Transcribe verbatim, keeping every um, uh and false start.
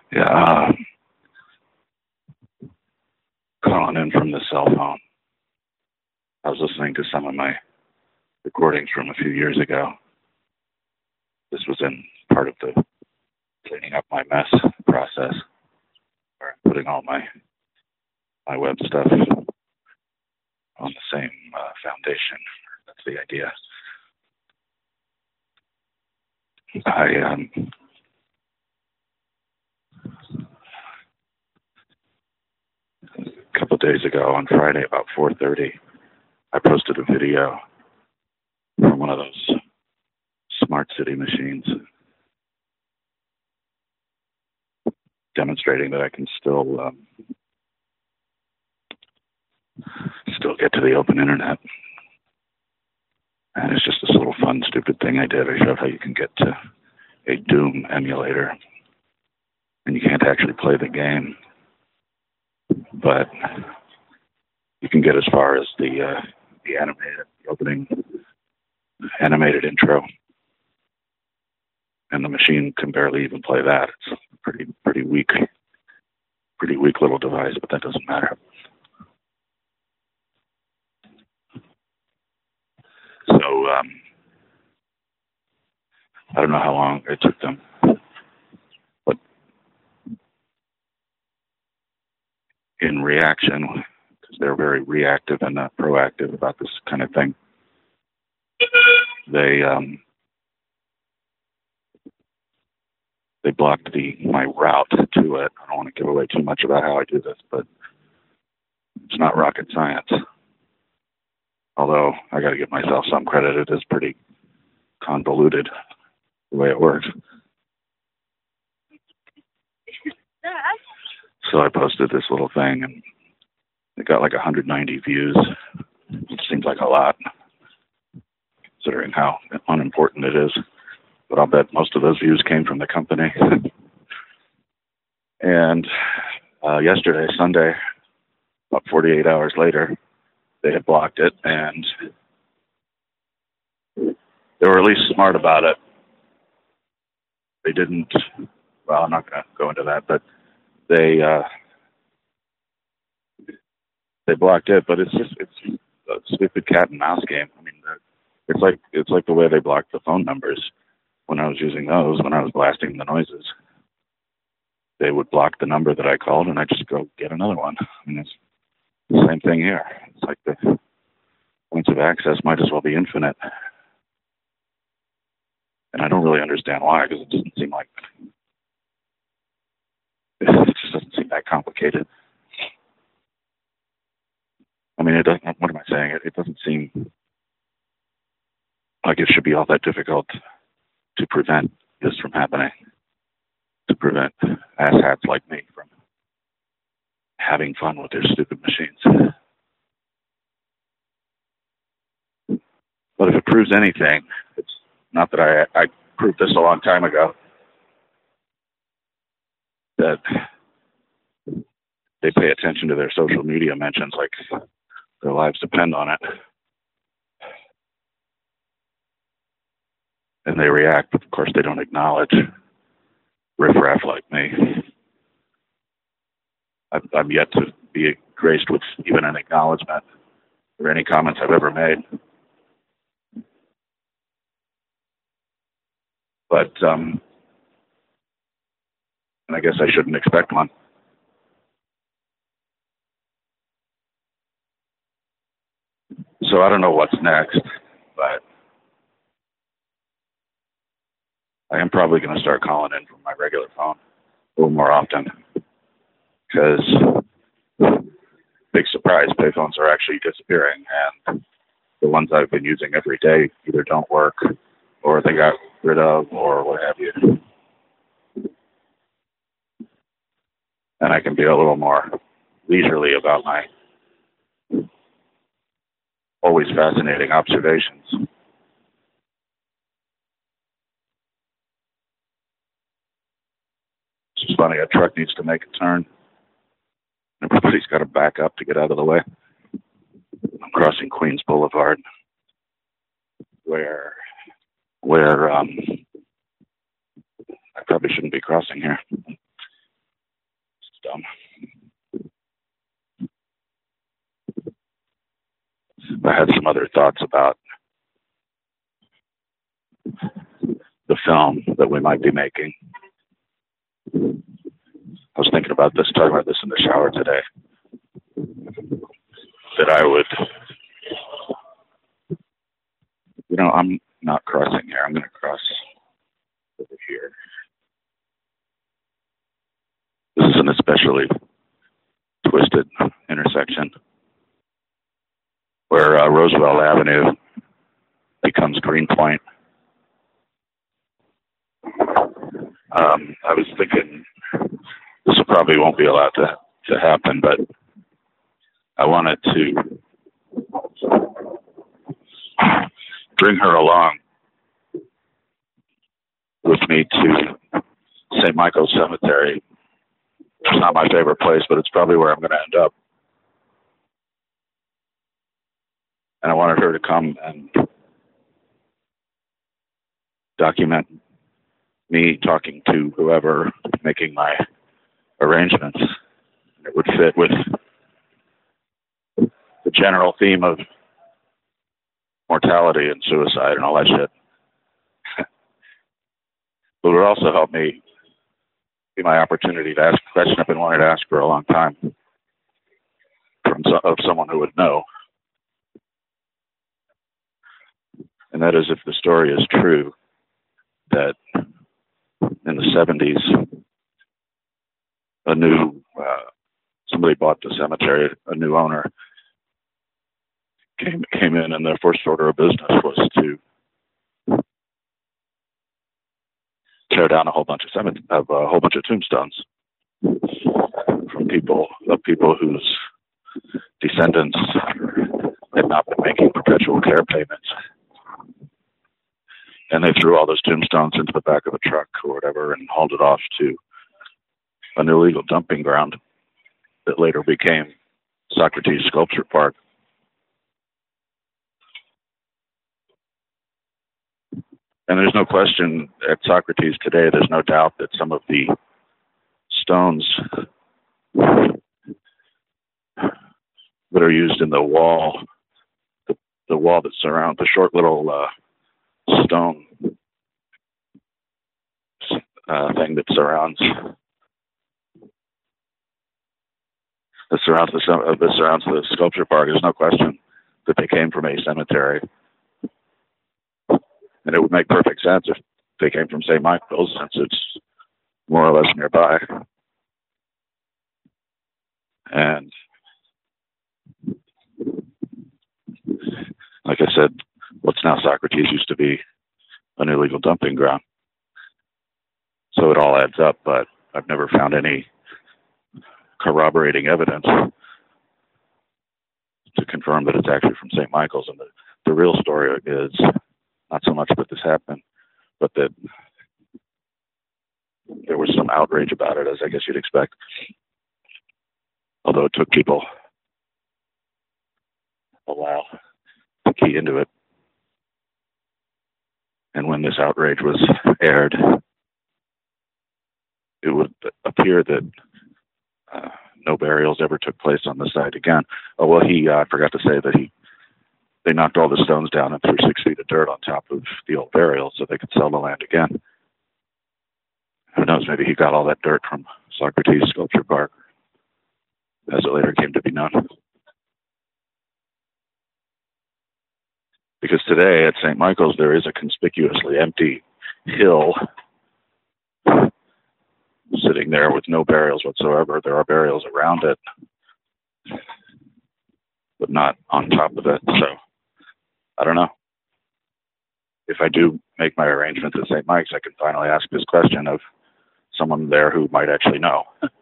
Yeah, uh, calling in from the cell phone. I was listening to some of my recordings from a few years ago. This was in part of the cleaning up my mess process, where I'm putting all my my web stuff on the same uh, foundation. That's the idea. I um, a couple of days ago on Friday, about four thirty, I posted a video from one of those smart city machines, demonstrating that I can still um, still get to the open internet. And it's just this little fun, stupid thing I did. I showed how you can get to a Doom emulator, and you can't actually play the game, but you can get as far as the uh, the animated the opening animated intro, and the machine can barely even play that. It's a pretty pretty weak, pretty weak little device, but that doesn't matter. So um, I don't know how long it took them, but in reaction, because they're very reactive and not proactive about this kind of thing, they um, they blocked the my route to it. I don't want to give away too much about how I do this, but it's not rocket science. Although I got to give myself some credit, it is pretty convoluted the way it works. So I posted this little thing, and it got like one hundred ninety views. It seems like a lot, considering how unimportant it is. But I'll bet most of those views came from the company. And uh, yesterday, Sunday, about forty-eight hours later, they had blocked it, and they were at least smart about it. They didn't, well, I'm not going to go into that, but they uh, they blocked it. But it's just it's a stupid cat and mouse game. I mean, it's like it's like the way they blocked the phone numbers when I was using those, when I was blasting the noises. They would block the number that I called, and I just go get another one. I mean, it's the same thing here. It's like the points of access might as well be infinite. And I don't really understand why, because it doesn't seem like, it just doesn't seem that complicated. I mean, it doesn't, what am I saying? It, it doesn't seem like it should be all that difficult to prevent this from happening, to prevent asshats like me from having fun with their stupid machines. But if it proves anything, it's not that I, I proved this a long time ago, that they pay attention to their social media mentions like their lives depend on it. And they react, but of course they don't acknowledge riffraff like me. I'm yet to be graced with even an acknowledgement or any comments I've ever made. But, um, and I guess I shouldn't expect one. So I don't know what's next, but I am probably going to start calling in from my regular phone a little more often, because, big surprise, payphones are actually disappearing, and the ones I've been using every day either don't work or they got rid of or what have you. And I can be a little more leisurely about my always fascinating observations. It's just funny, a truck needs to make a turn. Everybody's got to back up to get out of the way. I'm crossing Queens Boulevard, where, where um, I probably shouldn't be crossing here. the film that we might be making. I was thinking about this, talking about this in the shower today, that I would, you know, I'm not crossing here. I'm going to cross over here. This is an especially twisted intersection where uh, Roosevelt Avenue becomes Greenpoint. Um, I was thinking this probably won't be allowed to, to happen, but I wanted to bring her along with me to Saint Michael's Cemetery. It's not my favorite place, but it's probably where I'm going to end up. And I wanted her to come and document me talking to whoever, making my arrangements. It would fit with the general theme of mortality and suicide and all that shit. But it would also help me, be my opportunity to ask a question I've been wanting to ask for a long time from so, of someone who would know. And that is, if the story is true, that in the seventies, a new, uh, somebody bought the cemetery, a new owner came came in, and their first order of business was to tear down a whole bunch of cemetery, of a whole bunch of tombstones from people, of people whose descendants had not been making perpetual care payments. And they threw all those tombstones into the back of a truck or whatever and hauled it off to an illegal dumping ground that later became Socrates Sculpture Park. And there's no question at Socrates today, there's no doubt that some of the stones that are used in the wall, the, the wall that surrounds the short little uh, stone uh, thing that surrounds that surrounds the uh, that surrounds the sculpture park. There's no question that they came from a cemetery, and it would make perfect sense if they came from Saint Michael's, since it's more or less nearby. And like I said, what's now Socrates used to be an illegal dumping ground. So it all adds up, but I've never found any corroborating evidence to confirm that it's actually from Saint Michael's. And the, the real story is not so much that this happened, but that there was some outrage about it, as I guess you'd expect. Although it took people a while to key into it. And when this outrage was aired, it would appear that uh, no burials ever took place on the site again. Oh, well, he, uh, I forgot to say that he, they knocked all the stones down and threw six feet of dirt on top of the old burial so they could sell the land again. Who knows, maybe he got all that dirt from Socrates Sculpture Park, as it later came to be known. Because today at Saint Michael's, there is a conspicuously empty hill sitting there with no burials whatsoever. There are burials around it, but not on top of it. So, I don't know. If I do make my arrangements at Saint Mike's, I can finally ask this question of someone there who might actually know.